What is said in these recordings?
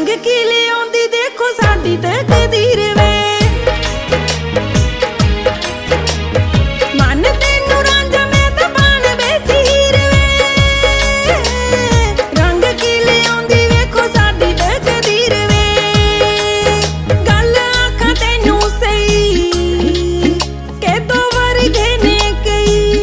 ਰੰਗ ਕੀ ਲਿਆਉਂਦੀ ਦੇਖੋ ਸਾਡੀ ਤਕਦੀਰ ਵੇ। ਮਨ ਤੈਨੂੰ ਰਾਂਝਾ ਮੈਂ ਤਾਂ ਬਣ ਬੈਠੀ ਹੀਰ ਵੇ। ਰੰਗ ਕੀ ਲਿਆਉਂਦੀ ਵੇਖੋ ਸਾਡੀ ਤਕਦੀਰ ਵੇ। ਗੱਲ ਆਖਾਂ ਤੈਨੂੰ ਸਹੀ ਕਿ ਦੋ ਵਰਗੇ ਨੇ ਕਈ।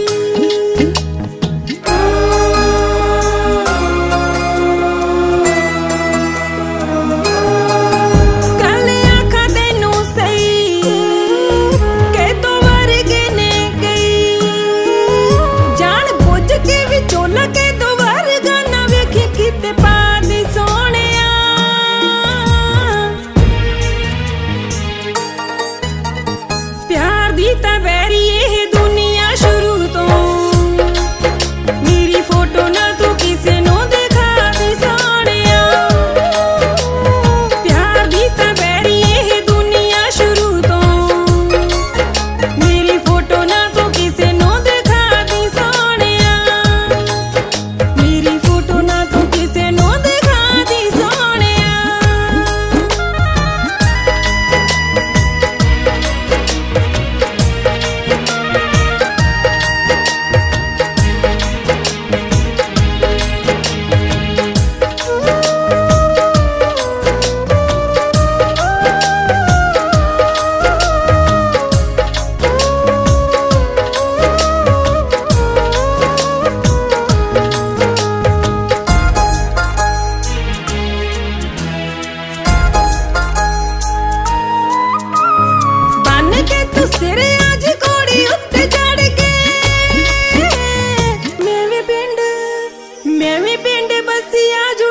ਗੱਲ ਆਖਾਂ ਤੈਨੂੰ ਸਹੀ ਕਿ ਦੋ ਵਰਗੇ ਨੇ ਕਈ। ਜਾਣ ਬੁੱਝ ਕੇ ਵਿਚੋਲਾ ਕੇ ਦੋ ਵਰਗਾ ਨਾ ਵੇਖੀ ਕਿਤੇ ਪਾਦੀ ਸੋਹਣਿਆ। ਪਿਆਰ ਦੀ ਤਾਂ ਵੈਰੀ ਇਹ ਦੁਨੀਆ ਸ਼ੁਰੂ ਤੋਂ। ਮੇਰੀ ਫੋਟੋ ਨਾ ਤੂੰ ਕਿਸੇ ਨੂੰ ਦਿਖਾ ਦੇ ਸੋਹਣਿਆ। ਪਿਆਰ ਦੀ ਤਾਂ ਵੈਰੀ ਇਹ ਦੁਨੀਆ ਸ਼ੁਰੂ ਤੋਂ। ਮੇਰੀ ਫੋਟੋ ਨਾ ਤੂੰ ਕਿਸੇ ਨੂੰ ਦਿਖਾ ਦੇ ਸੋਹਣਿਆ। ਮੇਰੀ ਫੋਟੋ ਨਾ ਤੂੰ ਕਿਸੇ ਨੂੰ ਦਿਖਾ ਦੇ ਸੋਹਣਿਆ। ਬੰਨ ਕੇ ਤੂੰ ਸਿਰ ਅੱਜ ਘੋੜੀ ਉੱਤੇ ਚੜ ਕੇ। ਮੈਂ ਵੀ ਪਿੰਡ ਬਸੀ ਆਜੂ